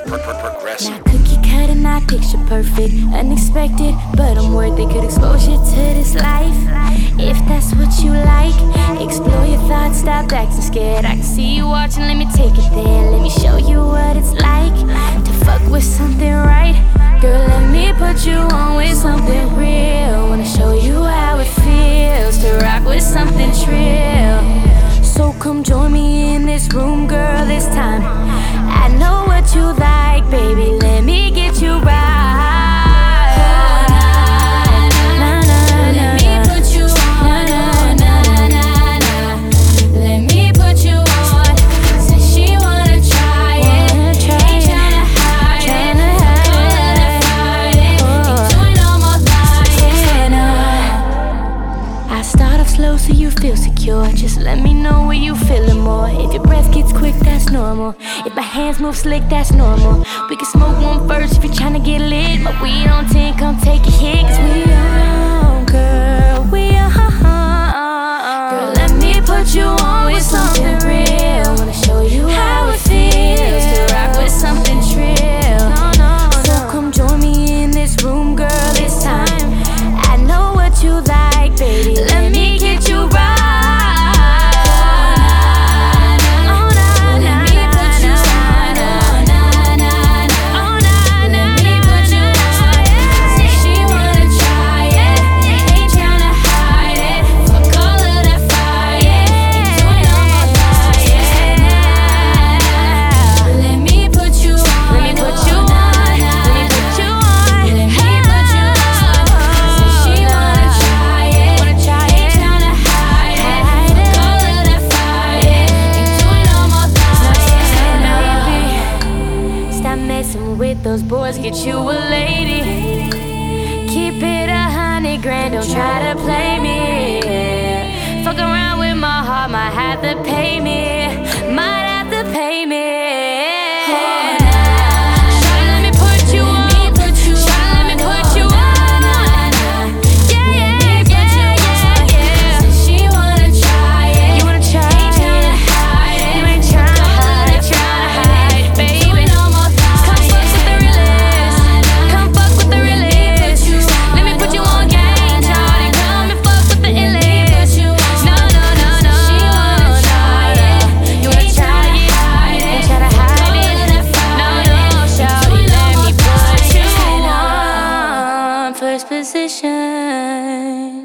Not cookie cutter, not picture perfect, unexpected, but I'm worth it. Could expose you to this life if that's what you like. Explore your thoughts, stop acting scared. I can see you watching, let me take it there. Let me show you what it's like to fuck with something right. Girl, let me put you on with something real. Wanna show you how it feels to rock with something trill. So come join me in this room, girl, this time. I know what you like, baby, let me get you right. Let me put you on. Let me put you on. Said she wanna try it, ain't tryna hide it. Ain't doing no more lying. I start off slow so you feel secure. Just let me know where you feeling more. If your breath gets quick, that's normal. If my hands move slick, that's normal. We can smoke one first if you're tryna get lit. But we on 10, come take a hit. Cause we on, girl, we on. Girl, let me put you on with something real. Wanna show you how it feels to rock with something trill. So come join me in this room, girl, this time. I know what you like, baby, let me get you right. With those boys, get you a lady. Keep it 100 grand, don't try to play me. Fuck around with my heart, might have to pay me. Might have to pay me. First position.